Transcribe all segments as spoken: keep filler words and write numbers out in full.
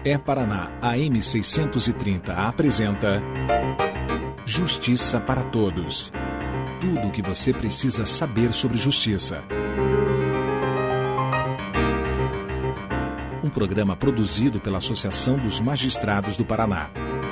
É Paraná, a M seiscentos e trinta apresenta Justiça para Todos. Tudo o que você precisa saber sobre justiça. Um programa produzido pela Associação dos Magistrados do Paraná.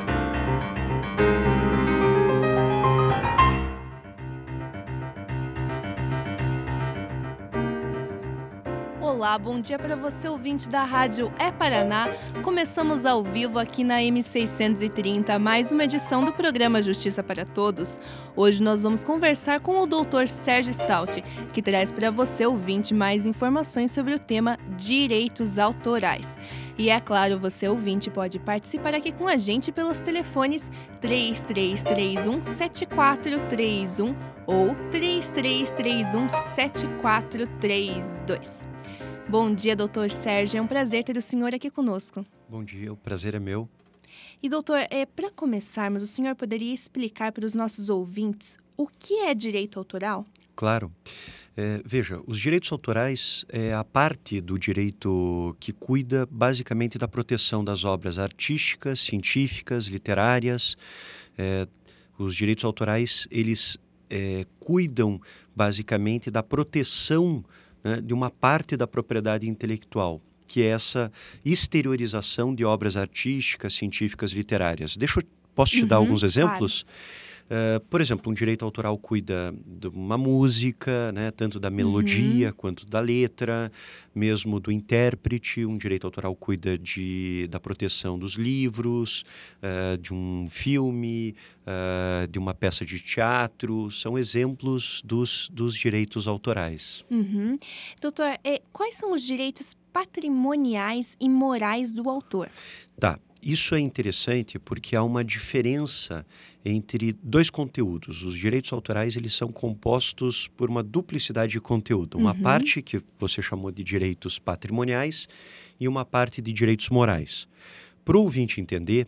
Olá, bom dia para você, ouvinte da Rádio É Paraná. Começamos ao vivo aqui na M seiscentos e trinta, mais uma edição do programa Justiça para Todos. Hoje nós vamos conversar com o doutor Sérgio Stout, que traz para você, ouvinte, mais informações sobre o tema direitos autorais. E é claro, você, ouvinte, pode participar aqui com a gente pelos telefones três três três um, sete quatro três um ou três três três um, sete quatro três dois. Bom dia, doutor Sérgio. É um prazer ter o senhor aqui conosco. Bom dia, o prazer é meu. E, doutor, é, para começarmos, o senhor poderia explicar para os nossos ouvintes o que é direito autoral? Claro. É, veja, os direitos autorais é a parte do direito que cuida basicamente da proteção das obras artísticas, científicas, literárias. É, os direitos autorais, eles é, cuidam basicamente da proteção, né, de uma parte da propriedade intelectual, que é essa exteriorização de obras artísticas, científicas, literárias. Deixa eu, posso te Uhum, dar alguns exemplos? Claro. Uh, por exemplo, um direito autoral cuida de uma música, né, tanto da melodia Uhum. quanto da letra, mesmo do intérprete. Um direito autoral cuida de, da proteção dos livros, uh, de um filme, uh, de uma peça de teatro. São exemplos dos, dos direitos autorais. Uhum. Doutor, é, quais são os direitos patrimoniais e morais do autor? Tá. Isso é interessante porque há uma diferença entre dois conteúdos. Os direitos autorais, eles são compostos por uma duplicidade de conteúdo. Uma Uhum. parte que você chamou de direitos patrimoniais e uma parte de direitos morais. Para o ouvinte entender,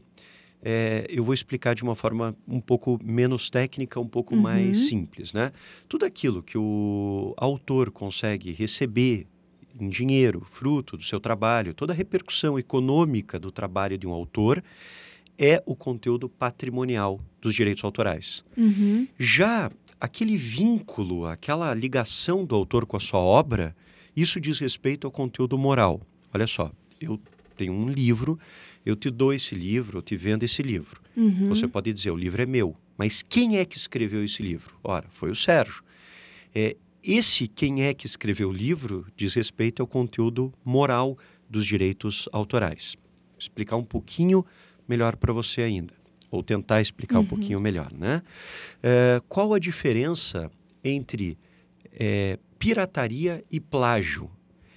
é, eu vou explicar de uma forma um pouco menos técnica, um pouco Uhum. mais simples, né? Tudo aquilo que o autor consegue receber em dinheiro, fruto do seu trabalho, toda a repercussão econômica do trabalho de um autor é o conteúdo patrimonial dos direitos autorais. Uhum. Já aquele vínculo, aquela ligação do autor com a sua obra, isso diz respeito ao conteúdo moral. Olha só, eu tenho um livro, eu te dou esse livro, eu te vendo esse livro. Uhum. Você pode dizer, o livro é meu, mas quem é que escreveu esse livro? Ora, foi o Sérgio. É, Esse quem é que escreveu o livro diz respeito ao conteúdo moral dos direitos autorais. Vou explicar um pouquinho melhor para você ainda, ou tentar explicar Uhum. um pouquinho melhor, né? É, qual a diferença entre é, pirataria e plágio?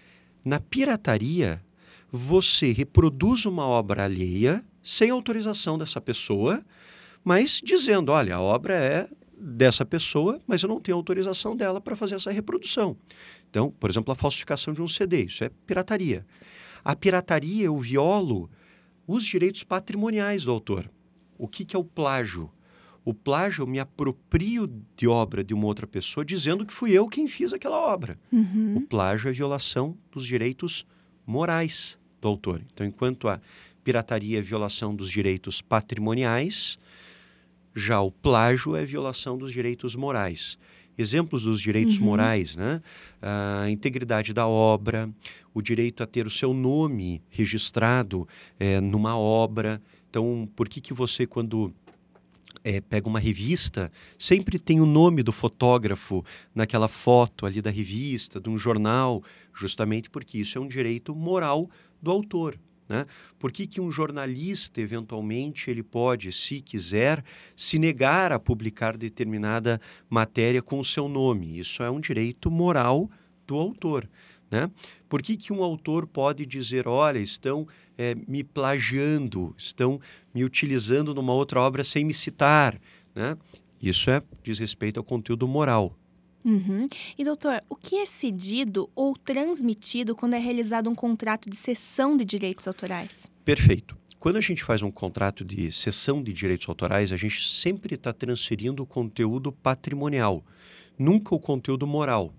Na pirataria, você reproduz uma obra alheia sem autorização dessa pessoa, mas dizendo, olha, a obra é dessa pessoa, mas eu não tenho autorização dela para fazer essa reprodução. Então, por exemplo, a falsificação de um C D, isso é pirataria. A pirataria, eu violo os direitos patrimoniais do autor. O que, que é o plágio? O plágio, eu me aproprio de obra de uma outra pessoa dizendo que fui eu quem fiz aquela obra. Uhum. O plágio é violação dos direitos morais do autor. Então, enquanto a pirataria é violação dos direitos patrimoniais, já o plágio é violação dos direitos morais. Exemplos dos direitos Uhum. morais, né? A integridade da obra, o direito a ter o seu nome registrado é, numa obra. Então, por que que você, quando é, pega uma revista, sempre tem o nome do fotógrafo naquela foto ali da revista, de um jornal? Justamente porque isso é um direito moral do autor. Né? Por que que um jornalista, eventualmente, ele pode, se quiser, se negar a publicar determinada matéria com o seu nome? Isso é um direito moral do autor. Né? Por que que um autor pode dizer, olha, estão é, me plagiando, estão me utilizando numa outra obra sem me citar? Né? Isso é, diz respeito ao conteúdo moral. Uhum. E, doutor, o que é cedido ou transmitido quando é realizado um contrato de cessão de direitos autorais? Perfeito. Quando a gente faz um contrato de cessão de direitos autorais, a gente sempre está transferindo o conteúdo patrimonial, nunca o conteúdo moral.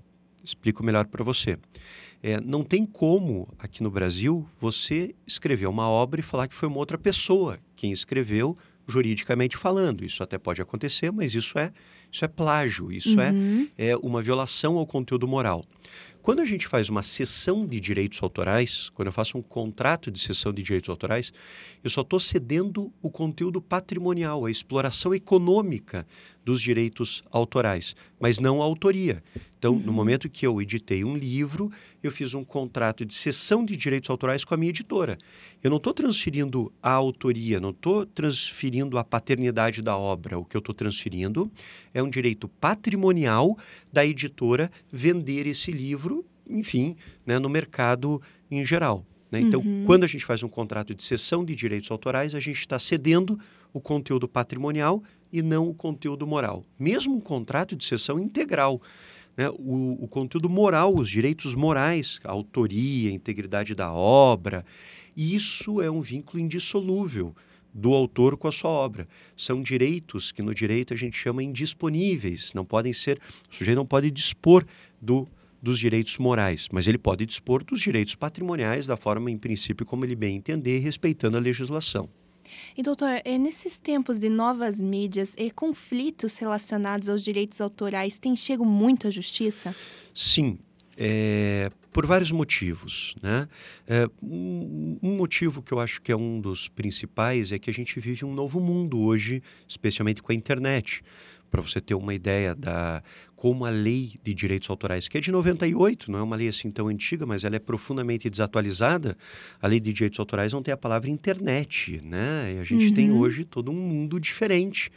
Explico melhor para você. É, não tem como, aqui no Brasil, você escrever uma obra e falar que foi uma outra pessoa quem escreveu, juridicamente falando. Isso até pode acontecer, mas isso é, isso é plágio, isso Uhum. é, é uma violação ao conteúdo moral. Quando a gente faz uma cessão de direitos autorais, quando eu faço um contrato de cessão de direitos autorais, eu só estou cedendo o conteúdo patrimonial, a exploração econômica dos direitos autorais, mas não a autoria. Então, Uhum. no momento que eu editei um livro, eu fiz um contrato de cessão de direitos autorais com a minha editora. Eu não estou transferindo a autoria, não estou transferindo a paternidade da obra. O que eu estou transferindo é um direito patrimonial da editora vender esse livro, enfim, né, no mercado em geral. Né? Então, Uhum. quando a gente faz um contrato de cessão de direitos autorais, a gente está cedendo o conteúdo patrimonial e não o conteúdo moral. Mesmo um contrato de cessão integral, né? O, o conteúdo moral, os direitos morais, a autoria, a integridade da obra, isso é um vínculo indissolúvel do autor com a sua obra. São direitos que no direito a gente chama indisponíveis, não podem ser, o sujeito não pode dispor do dos direitos morais, mas ele pode dispor dos direitos patrimoniais da forma, em princípio, como ele bem entender, respeitando a legislação. E, doutor, é, nesses tempos de novas mídias e conflitos relacionados aos direitos autorais, tem chego muito à justiça? Sim, é, por vários motivos. Né? É, um, um motivo que eu acho que é um dos principais é que a gente vive um novo mundo hoje, especialmente com a internet. Para você ter uma ideia da como a lei de direitos autorais, que é de noventa e oito, não é uma lei assim tão antiga, mas ela é profundamente desatualizada. A lei de direitos autorais não tem a palavra internet, né? E a gente Uhum. tem hoje todo um mundo diferente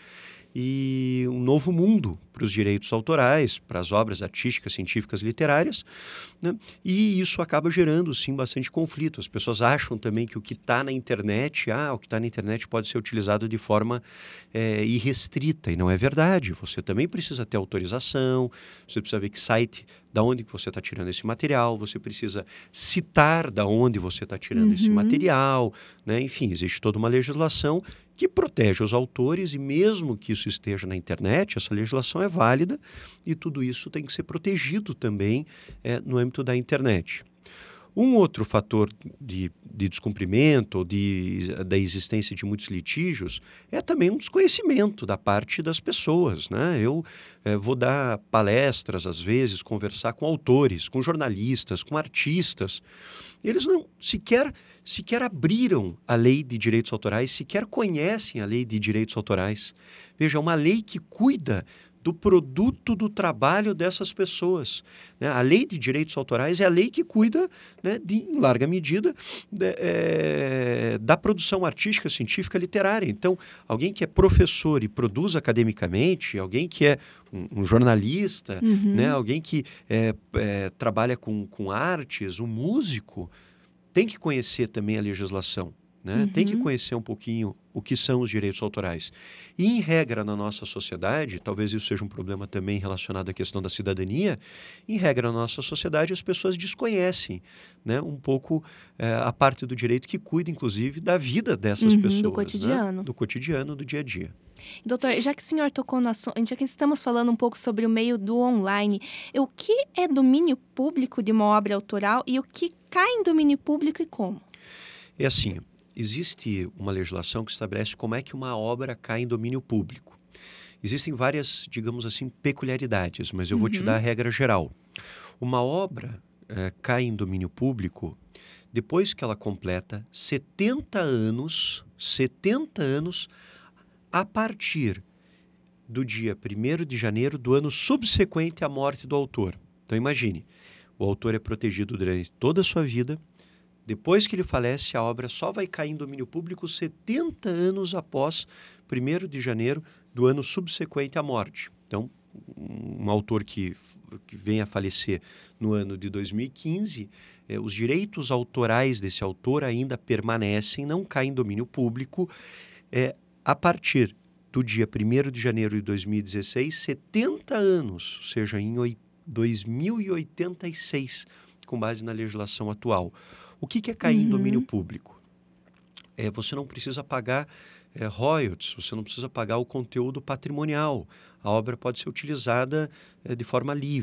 e um novo mundo para os direitos autorais, para as obras artísticas, científicas, literárias, né? E isso acaba gerando, sim, bastante conflito. As pessoas acham também que o que está na internet, ah, o que está na internet pode ser utilizado de forma é, irrestrita, e não é verdade. Você também precisa ter autorização, você precisa ver que site, da onde que você está tirando esse material, você precisa citar da onde você está tirando Uhum. esse material, né? Enfim, existe toda uma legislação que protege os autores e mesmo que isso esteja na internet, essa legislação é válida e tudo isso tem que ser protegido também é, no âmbito da internet. Um outro fator de, de descumprimento ou de, da existência de muitos litígios é também um desconhecimento da parte das pessoas. Né? Eu é, vou dar palestras, às vezes, conversar com autores, com jornalistas, com artistas. Eles não sequer, sequer abriram a lei de direitos autorais, sequer conhecem a lei de direitos autorais. Veja, é uma lei que cuida do produto do trabalho dessas pessoas. Né? A lei de direitos autorais é a lei que cuida, né, de, em larga medida, de, é, da produção artística, científica, literária. Então, alguém que é professor e produz academicamente, alguém que é um, um jornalista, Uhum. né, alguém que é, é, trabalha com, com artes, um músico, tem que conhecer também a legislação. Né? Uhum. Tem que conhecer um pouquinho o que são os direitos autorais. E, em regra, na nossa sociedade, talvez isso seja um problema também relacionado à questão da cidadania, em regra, na nossa sociedade, as pessoas desconhecem, né, um pouco é, a parte do direito que cuida, inclusive, da vida dessas Uhum, pessoas. do cotidiano. Né? Do cotidiano, do dia a dia. Doutor, já que o senhor tocou no assunto, já que estamos falando um pouco sobre o meio do online, o que é domínio público de uma obra autoral e o que cai em domínio público e como? É assim, existe uma legislação que estabelece como é que uma obra cai em domínio público. Existem várias, digamos assim, peculiaridades, mas eu vou Uhum. te dar a regra geral. Uma obra é, cai em domínio público depois que ela completa setenta anos, setenta anos a partir do dia primeiro de janeiro do ano subsequente à morte do autor. Então imagine, o autor é protegido durante toda a sua vida. Depois que ele falece, a obra só vai cair em domínio público setenta anos após primeiro de janeiro do ano subsequente à morte. Então, um autor que, que vem a falecer no ano de dois mil e quinze, eh, os direitos autorais desse autor ainda permanecem, não caem em domínio público. Eh, a partir do dia primeiro de janeiro de dois mil e dezesseis, setenta anos, ou seja, em dois mil e oitenta e seis, com base na legislação atual. O que, que é cair Uhum. em domínio público? É, você não precisa pagar é, royalties, você não precisa pagar o conteúdo patrimonial. A obra pode ser utilizada é, de forma livre,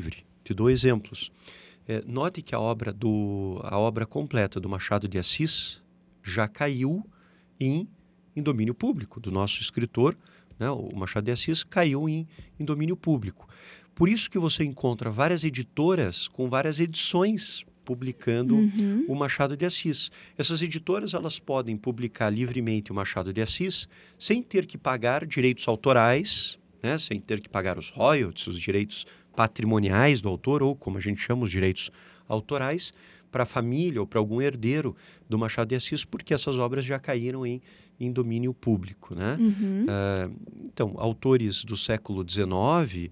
te dou exemplos. É, note que a obra, do, a obra completa do Machado de Assis já caiu em, em domínio público, do nosso escritor, né? O Machado de Assis caiu em, em domínio público. Por isso que você encontra várias editoras com várias edições publicando Uhum. o Machado de Assis. Essas editoras elas podem publicar livremente o Machado de Assis sem ter que pagar direitos autorais, né? Sem ter que pagar os royalties, os direitos patrimoniais do autor, ou como a gente chama, os direitos autorais, para a família ou para algum herdeiro do Machado de Assis, porque essas obras já caíram em, em domínio público, né? Uhum. Uh, então, autores do século dezenove,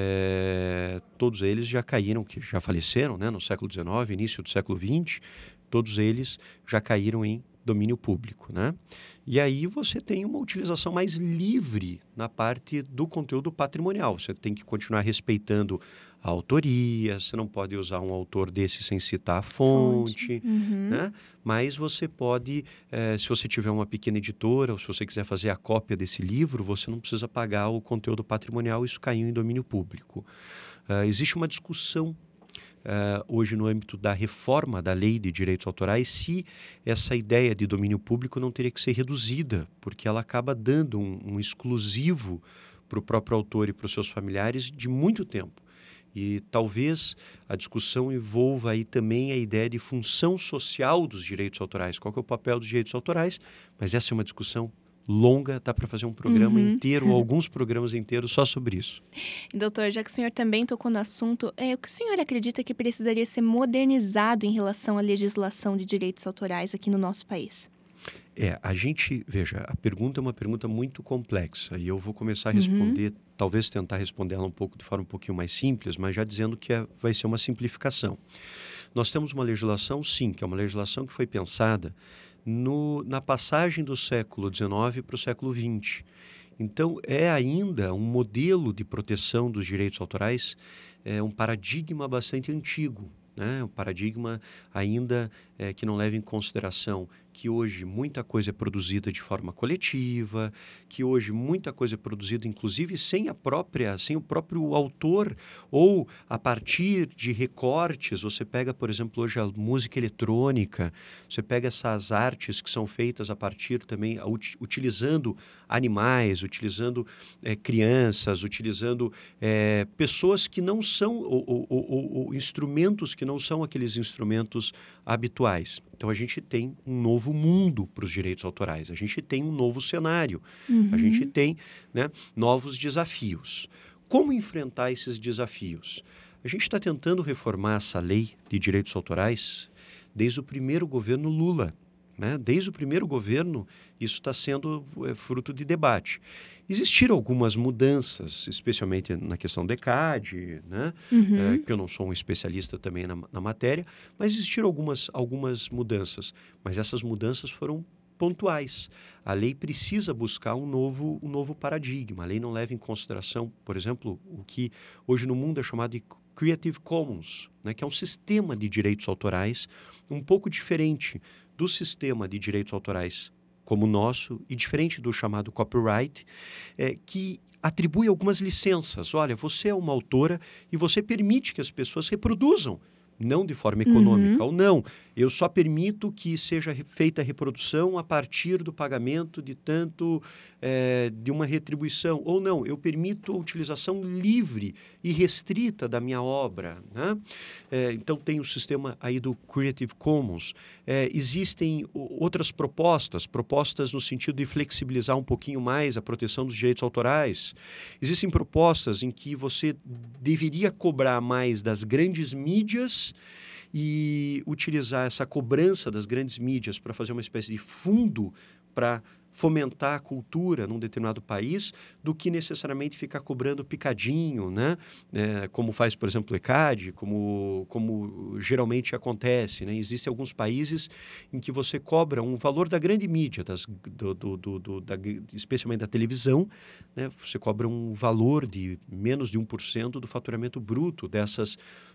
é, todos eles já caíram, que já faleceram, né, no século dezenove, início do século vinte, todos eles já caíram em domínio público, né? E aí você tem uma utilização mais livre na parte do conteúdo patrimonial. Você tem que continuar respeitando a autoria, você não pode usar um autor desse sem citar a fonte, fonte. Uhum. né? Mas você pode, eh, se você tiver uma pequena editora, ou se você quiser fazer a cópia desse livro, você não precisa pagar o conteúdo patrimonial, isso caiu em domínio público. Uh, existe uma discussão Uh, hoje no âmbito da reforma da lei de direitos autorais, se essa ideia de domínio público não teria que ser reduzida, porque ela acaba dando um, um exclusivo para o próprio autor e para os seus familiares de muito tempo. E talvez a discussão envolva aí também a ideia de função social dos direitos autorais. Qual que é o papel dos direitos autorais? Mas essa é uma discussão longa, dá para fazer um programa Uhum. inteiro, ou alguns programas inteiros só sobre isso. Doutor, já que o senhor também tocou no assunto, é, o que o senhor acredita que precisaria ser modernizado em relação à legislação de direitos autorais aqui no nosso país? É, a gente, veja, a pergunta é uma pergunta muito complexa e eu vou começar a responder, uhum. talvez tentar responder ela um pouco de forma um pouquinho mais simples, mas já dizendo que é, vai ser uma simplificação. Nós temos uma legislação, sim, que é uma legislação que foi pensada no, na passagem do século dezenove para o século vinte. Então, é ainda um modelo de proteção dos direitos autorais, é um paradigma bastante antigo, né? Um paradigma ainda é, que não leva em consideração que hoje muita coisa é produzida de forma coletiva, que hoje muita coisa é produzida inclusive sem a própria, sem o próprio autor, ou a partir de recortes. Você pega, por exemplo, hoje a música eletrônica, você pega essas artes que são feitas a partir também, utilizando animais, utilizando é, crianças, utilizando é, pessoas que não são, ou, ou, ou, ou instrumentos que não são aqueles instrumentos habituais. Então, a gente tem um novo mundo para os direitos autorais, a gente tem um novo cenário, uhum. a gente tem, né, novos desafios. Como enfrentar esses desafios? A gente está tentando reformar essa lei de direitos autorais desde o primeiro governo Lula. Né? Desde o primeiro governo, isso está sendo é, fruto de debate. Existiram algumas mudanças, especialmente na questão do ECAD, né? Uhum. É, que eu não sou um especialista também na, na matéria, mas existiram algumas, algumas mudanças. Mas essas mudanças foram pontuais. A lei precisa buscar um novo, um novo paradigma. A lei não leva em consideração, por exemplo, o que hoje no mundo é chamado de Creative Commons, né? Que é um sistema de direitos autorais um pouco diferente do sistema de direitos autorais como o nosso e diferente do chamado copyright, é, que atribui algumas licenças. Olha, você é uma autora e você permite que as pessoas reproduzam, não de forma econômica, uhum. ou não. Eu só permito que seja feita a reprodução a partir do pagamento de tanto, é, de uma retribuição, ou não. Eu permito a utilização livre e restrita da minha obra, né? É, então, tem o sistema aí do Creative Commons. É, existem outras propostas, propostas no sentido de flexibilizar um pouquinho mais a proteção dos direitos autorais. Existem propostas em que você deveria cobrar mais das grandes mídias e utilizar essa cobrança das grandes mídias para fazer uma espécie de fundo para fomentar a cultura num determinado país, do que necessariamente ficar cobrando picadinho, né? É, como faz, por exemplo, o ECAD, como, como geralmente acontece, né? Existem alguns países em que você cobra um valor da grande mídia, das, do, do, do, do, da, especialmente da televisão, né? Você cobra um valor de menos de um por cento do faturamento bruto dessas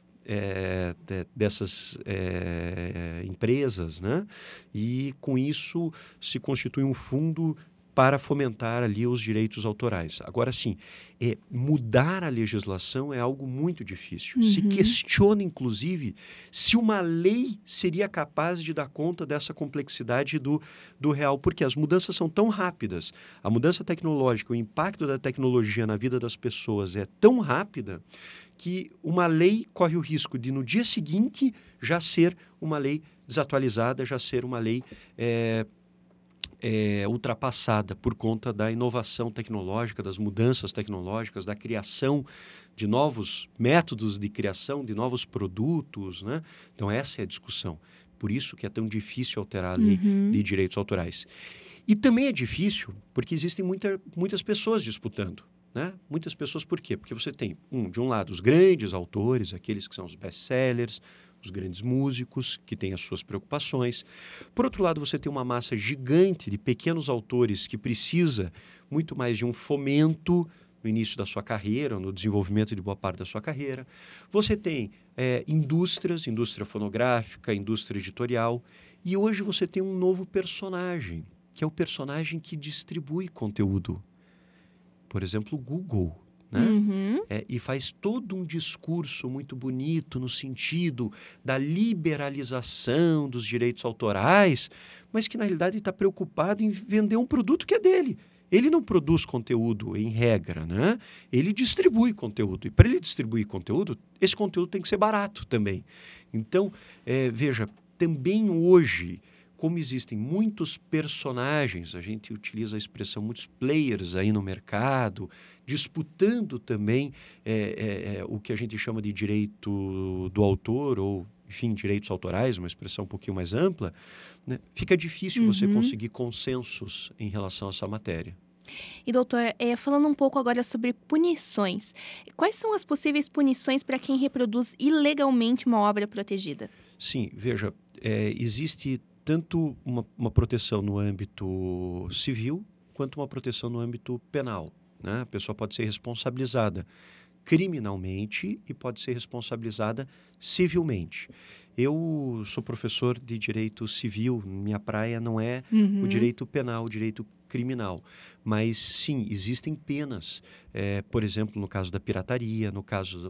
É, de, dessas é, empresas, né? E com isso se constitui um fundo para fomentar ali os direitos autorais. Agora, sim, é, mudar a legislação é algo muito difícil. Uhum. Se questiona, inclusive, se uma lei seria capaz de dar conta dessa complexidade do, do real, porque as mudanças são tão rápidas, a mudança tecnológica, o impacto da tecnologia na vida das pessoas é tão rápida que uma lei corre o risco de, no dia seguinte, já ser uma lei desatualizada, já ser uma lei é, é, ultrapassada por conta da inovação tecnológica, das mudanças tecnológicas, da criação de novos métodos de criação, de novos produtos, né? Então, essa é a discussão. Por isso que é tão difícil alterar a lei uhum. de direitos autorais. E também é difícil porque existem muita, muitas pessoas disputando. Né? Muitas pessoas, por quê? Porque você tem, um, de um lado, os grandes autores, aqueles que são os best-sellers, os grandes músicos, que têm as suas preocupações. Por outro lado, você tem uma massa gigante de pequenos autores que precisa muito mais de um fomento no início da sua carreira, no desenvolvimento de boa parte da sua carreira. Você tem é, indústrias, indústria fonográfica, indústria editorial. E hoje você tem um novo personagem, que é o personagem que distribui conteúdo. Por exemplo, o Google. Né? Uhum. É, e faz todo um discurso muito bonito no sentido da liberalização dos direitos autorais, mas que, na realidade, está preocupado em vender um produto que é dele. Ele não produz conteúdo em regra, né? Ele distribui conteúdo. E para ele distribuir conteúdo, esse conteúdo tem que ser barato também. Então, é, veja, também hoje, como existem muitos personagens, a gente utiliza a expressão muitos players aí no mercado, disputando também é, é, é, o que a gente chama de direito do autor ou, enfim, direitos autorais, uma expressão um pouquinho mais ampla, né? Fica difícil uhum. você conseguir consensos em relação a essa matéria. E, doutor, é, falando um pouco agora sobre punições, quais são as possíveis punições para quem reproduz ilegalmente uma obra protegida? Sim, veja, é, existe tanto uma, uma proteção no âmbito civil, quanto uma proteção no âmbito penal. Né? A pessoa pode ser responsabilizada criminalmente e pode ser responsabilizada civilmente. Eu sou professor de direito civil, minha praia não é uhum. o direito penal, o direito criminal. Mas, sim, existem penas. É, por exemplo, no caso da pirataria, no caso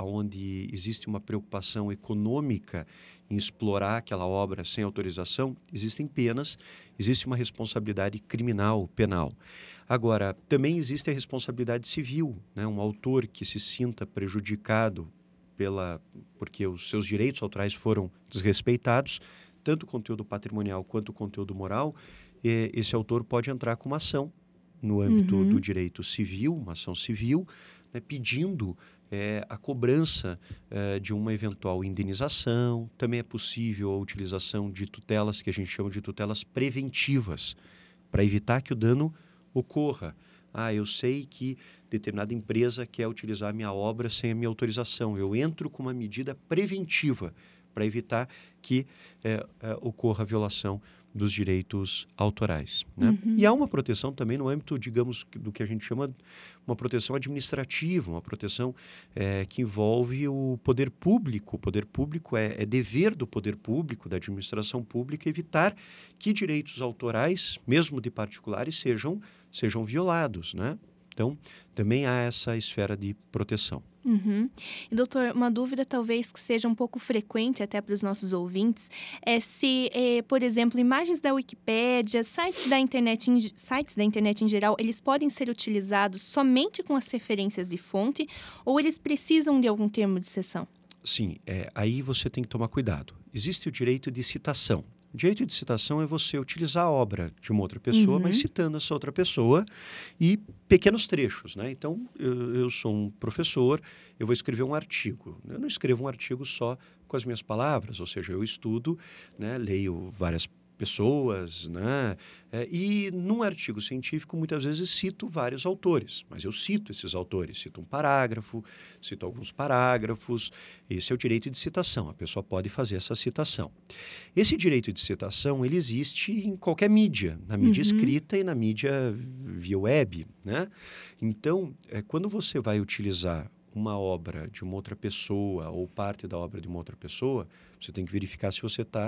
onde existe uma preocupação econômica em explorar aquela obra sem autorização, existem penas, existe uma responsabilidade criminal, penal. Agora, também existe a responsabilidade civil, né? Um autor que se sinta prejudicado pela, porque os seus direitos autorais foram desrespeitados, tanto o conteúdo patrimonial quanto o conteúdo moral, e esse autor pode entrar com uma ação no âmbito uhum. do direito civil, uma ação civil, né, pedindo é, a cobrança é, de uma eventual indenização. Também é possível a utilização de tutelas, que a gente chama de tutelas preventivas, para evitar que o dano ocorra. Ah, eu sei que determinada empresa quer utilizar a minha obra sem a minha autorização. Eu entro com uma medida preventiva para evitar que é, é, ocorra a violação dos direitos autorais. Né? Uhum. E há uma proteção também no âmbito, digamos, do que a gente chama uma proteção administrativa, uma proteção é, que envolve o poder público. O poder público é, é dever do poder público, da administração pública, evitar que direitos autorais, mesmo de particulares, sejam, sejam violados. Né? Então, também há essa esfera de proteção. Uhum. E, doutor, uma dúvida talvez que seja um pouco frequente até para os nossos ouvintes é se, é, por exemplo, imagens da Wikipédia, sites da, internet em, sites da internet em geral, eles podem ser utilizados somente com as referências de fonte ou eles precisam de algum termo de citação? Sim, é, aí você tem que tomar cuidado. Existe o direito de citação. O direito de citação é você utilizar a obra de uma outra pessoa, uhum. mas citando essa outra pessoa e pequenos trechos, né? Então, eu, eu sou um professor, eu vou escrever um artigo. Eu não escrevo um artigo só com as minhas palavras, ou seja, eu estudo, né, leio várias pessoas, né? É, e num artigo científico, muitas vezes cito vários autores, mas eu cito esses autores, cito um parágrafo, cito alguns parágrafos. Esse é o direito de citação, a pessoa pode fazer essa citação. Esse direito de citação, ele existe em qualquer mídia, na mídia uhum. escrita e na mídia via web, né? Então, é, quando você vai utilizar uma obra de uma outra pessoa ou parte da obra de uma outra pessoa, você tem que verificar se você está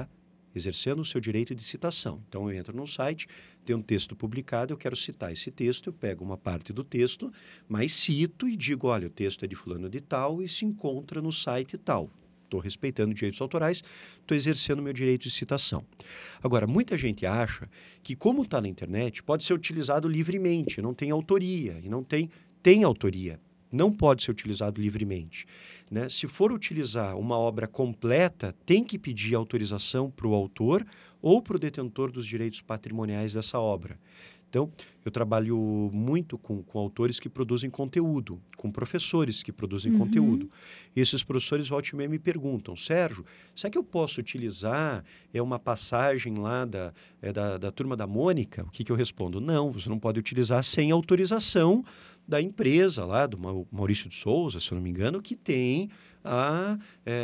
exercendo o seu direito de citação. Então, eu entro num site, tem um texto publicado, eu quero citar esse texto, eu pego uma parte do texto, mas cito e digo, olha, o texto é de fulano de tal e se encontra no site tal. Estou respeitando direitos autorais, estou exercendo meu direito de citação. Agora, muita gente acha que, como está na internet, pode ser utilizado livremente, não tem autoria, e não tem, tem autoria. Não pode ser utilizado livremente, né? Se for utilizar uma obra completa, tem que pedir autorização para o autor ou para o detentor dos direitos patrimoniais dessa obra. Então, eu trabalho muito com, com autores que produzem conteúdo, com professores que produzem uhum. conteúdo. E esses professores, volta e meia, me perguntam, Sérgio, será que eu posso utilizar é uma passagem lá da, é da, da Turma da Mônica? O que, que eu respondo? Não, você não pode utilizar sem autorização da empresa lá, do Maurício de Souza, se eu não me engano, que tem a,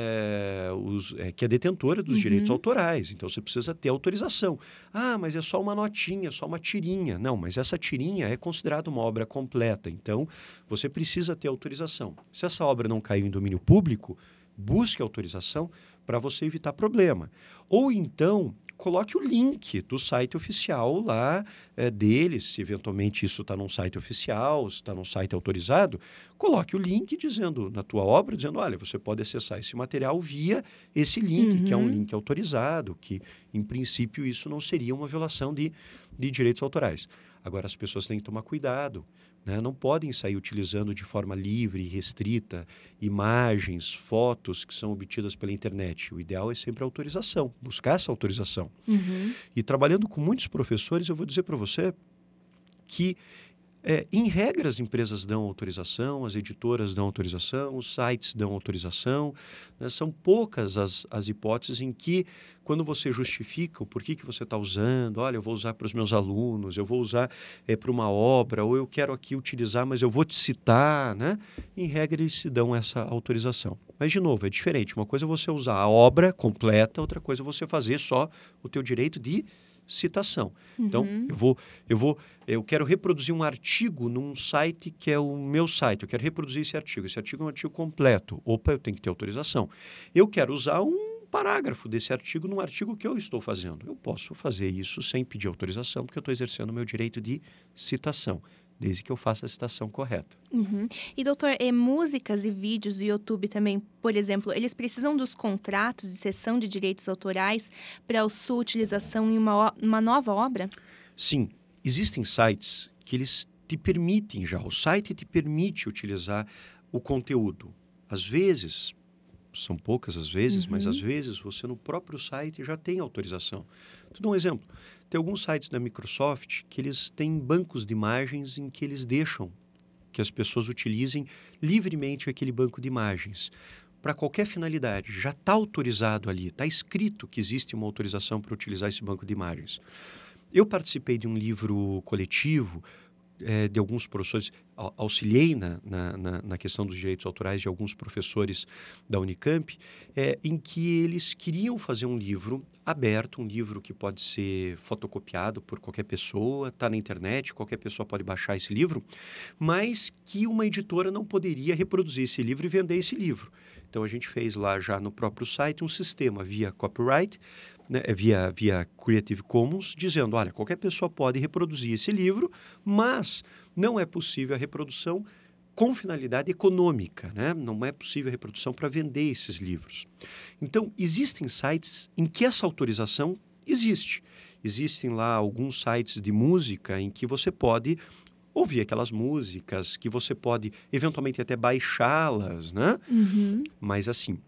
é, os, é, que é detentora dos uhum. direitos autorais. Então, você precisa ter autorização. Ah, mas é só uma notinha, só uma tirinha. Não, mas essa tirinha é considerada uma obra completa. Então, você precisa ter autorização. Se essa obra não caiu em domínio público, busque autorização para você evitar problema. Ou então, coloque o link do site oficial lá é, deles, se eventualmente isso está num site oficial, se está num site autorizado, coloque o link dizendo, na tua obra, dizendo, olha, você pode acessar esse material via esse link, uhum. que é um link autorizado, que, em princípio, isso não seria uma violação de, de direitos autorais. Agora, as pessoas têm que tomar cuidado, né? Não podem sair utilizando de forma livre e restrita imagens, fotos que são obtidas pela internet. O ideal é sempre a autorização, buscar essa autorização. Uhum. E trabalhando com muitos professores, eu vou dizer para você que, é, em regra, as empresas dão autorização, as editoras dão autorização, os sites dão autorização, né? São poucas as, as hipóteses em que, quando você justifica o porquê que você está usando, olha, eu vou usar para os meus alunos, eu vou usar é, para uma obra, ou eu quero aqui utilizar, mas eu vou te citar, né? Em regra, eles se dão essa autorização. Mas, de novo, é diferente. Uma coisa é você usar a obra completa, outra coisa é você fazer só o teu direito de citação. Uhum. Então, eu vou, eu vou, eu quero reproduzir um artigo num site que é o meu site. Eu quero reproduzir esse artigo. Esse artigo é um artigo completo. Opa, eu tenho que ter autorização. Eu quero usar um parágrafo desse artigo num artigo que eu estou fazendo. Eu posso fazer isso sem pedir autorização, porque eu estou exercendo o meu direito de citação, desde que eu faça a citação correta. Uhum. E, doutor, é, músicas e vídeos do YouTube também, por exemplo, eles precisam dos contratos de cessão de direitos autorais para a sua utilização em uma, uma nova obra? Sim. Existem sites que eles te permitem já. O site te permite utilizar o conteúdo. Às vezes, são poucas as vezes, uhum. mas às vezes você no próprio site já tem autorização. Vou dar um exemplo. Tem alguns sites da Microsoft que eles têm bancos de imagens em que eles deixam que as pessoas utilizem livremente aquele banco de imagens para qualquer finalidade. Já está autorizado ali, está escrito que existe uma autorização para utilizar esse banco de imagens. Eu participei de um livro coletivo É, de alguns professores, auxiliei na, na, na questão dos direitos autorais de alguns professores da Unicamp, é, em que eles queriam fazer um livro aberto, um livro que pode ser fotocopiado por qualquer pessoa, está na internet, qualquer pessoa pode baixar esse livro, mas que uma editora não poderia reproduzir esse livro e vender esse livro. Então, a gente fez lá já no próprio site um sistema via copyright, né, via, via Creative Commons, dizendo, olha, qualquer pessoa pode reproduzir esse livro, mas não é possível a reprodução com finalidade econômica, né? Não é possível a reprodução para vender esses livros. Então, existem sites em que essa autorização existe. Existem lá alguns sites de música em que você pode ouvir aquelas músicas, que você pode eventualmente até baixá-las, né? Uhum. Mas assim,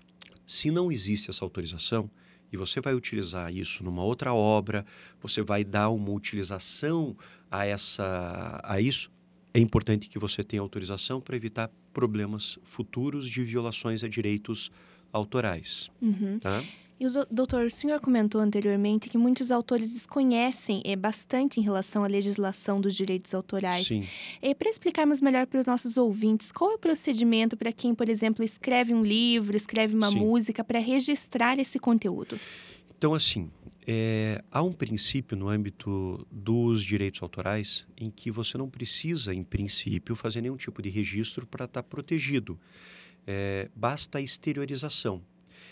se não existe essa autorização, e você vai utilizar isso numa outra obra, você vai dar uma utilização a, essa, a isso, é importante que você tenha autorização para evitar problemas futuros de violações a direitos autorais. Uhum. Tá? E, o doutor, o senhor comentou anteriormente que muitos autores desconhecem é, bastante em relação à legislação dos direitos autorais. Sim. É, para explicarmos melhor para os nossos ouvintes, qual é o procedimento para quem, por exemplo, escreve um livro, escreve uma Sim. música, para registrar esse conteúdo? Então, assim, é, há um princípio no âmbito dos direitos autorais em que você não precisa, em princípio, fazer nenhum tipo de registro para estar protegido. É, basta a exteriorização.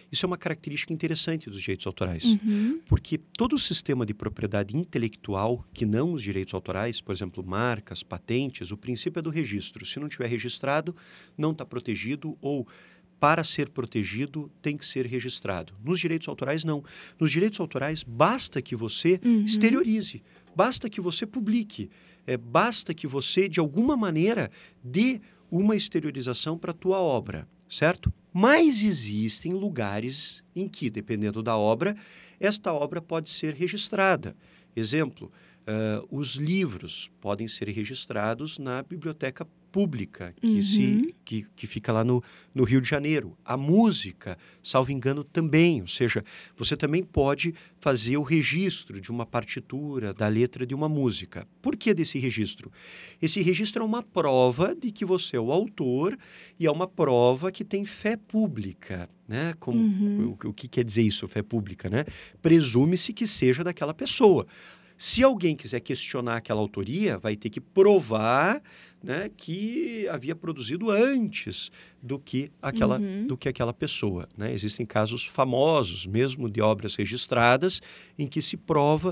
Isso é uma característica interessante dos direitos autorais, Uhum. porque todo o sistema de propriedade intelectual, que não os direitos autorais, por exemplo, marcas, patentes, o princípio é do registro. Se não tiver registrado, não está protegido ou, para ser protegido, tem que ser registrado. Nos direitos autorais, não. Nos direitos autorais, basta que você Uhum. exteriorize, basta que você publique, é, basta que você, de alguma maneira, dê uma exteriorização para a tua obra, certo? Mas existem lugares em que, dependendo da obra, esta obra pode ser registrada. Exemplo, uh, os livros podem ser registrados na biblioteca pública, que, Uhum. se, que, que fica lá no, no Rio de Janeiro. A música, salvo engano, também. Ou seja, você também pode fazer o registro de uma partitura, da letra de uma música. Por que desse registro? Esse registro é uma prova de que você é o autor e é uma prova que tem fé pública. Né? Como, Uhum. o, o que quer dizer isso, fé pública? Né? Presume-se que seja daquela pessoa. Se alguém quiser questionar aquela autoria, vai ter que provar, né, que havia produzido antes do que aquela, Uhum. do que aquela pessoa. Né? Existem casos famosos, mesmo de obras registradas, em que se prova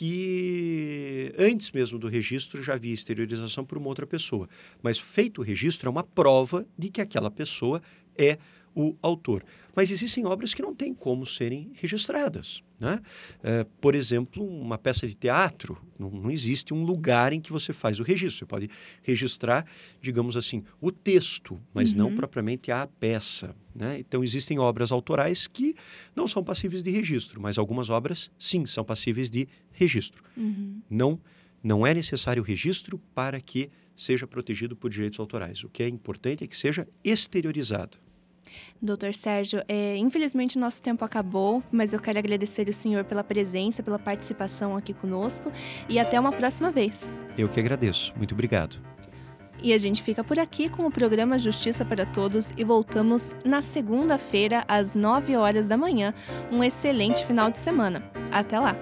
que antes mesmo do registro já havia exteriorização por uma outra pessoa. Mas feito o registro, é uma prova de que aquela pessoa é o autor. Mas existem obras que não têm como serem registradas. Né? É, por exemplo, uma peça de teatro, não, não existe um lugar em que você faz o registro. Você pode registrar, digamos assim, o texto, mas Uhum. não propriamente a peça. Né? Então, existem obras autorais que não são passíveis de registro, mas algumas obras, sim, são passíveis de registro. Uhum. Não, não é necessário o registro para que seja protegido por direitos autorais. O que é importante é que seja exteriorizado. Doutor Sérgio, é, infelizmente nosso tempo acabou, mas eu quero agradecer o senhor pela presença, pela participação aqui conosco e até uma próxima vez. Eu que agradeço. Muito obrigado. E a gente fica por aqui com o programa Justiça para Todos e voltamos na segunda-feira às nove horas da manhã. Um excelente final de semana. Até lá!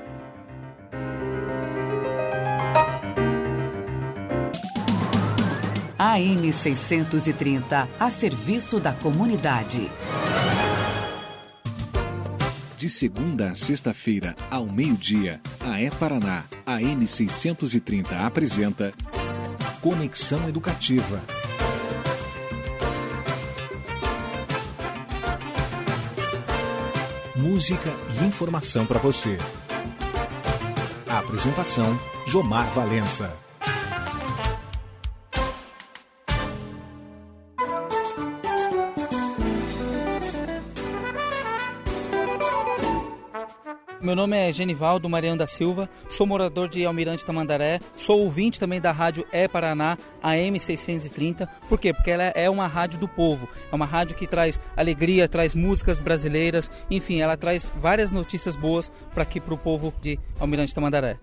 A M seiscentos e trinta, a serviço da comunidade. De segunda a sexta-feira, ao meio-dia, a E-Paraná, a M seiscentos e trinta apresenta Conexão Educativa. Música e informação para você. A apresentação, Jomar Valença. Meu nome é Genivaldo Mariano da Silva, sou morador de Almirante Tamandaré, sou ouvinte também da rádio E-Paraná, a M seiscentos e trinta. Por quê? Porque ela é uma rádio do povo, é uma rádio que traz alegria, traz músicas brasileiras, enfim, ela traz várias notícias boas para aqui para o povo de Almirante Tamandaré.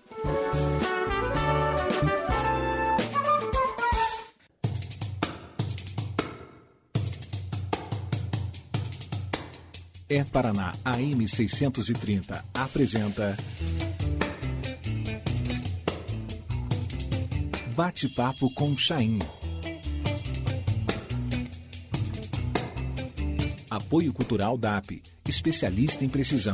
E-Paraná, a M seiscentos e trinta apresenta Bate-Papo com Chaim. Apoio Cultural D A P, especialista em precisão.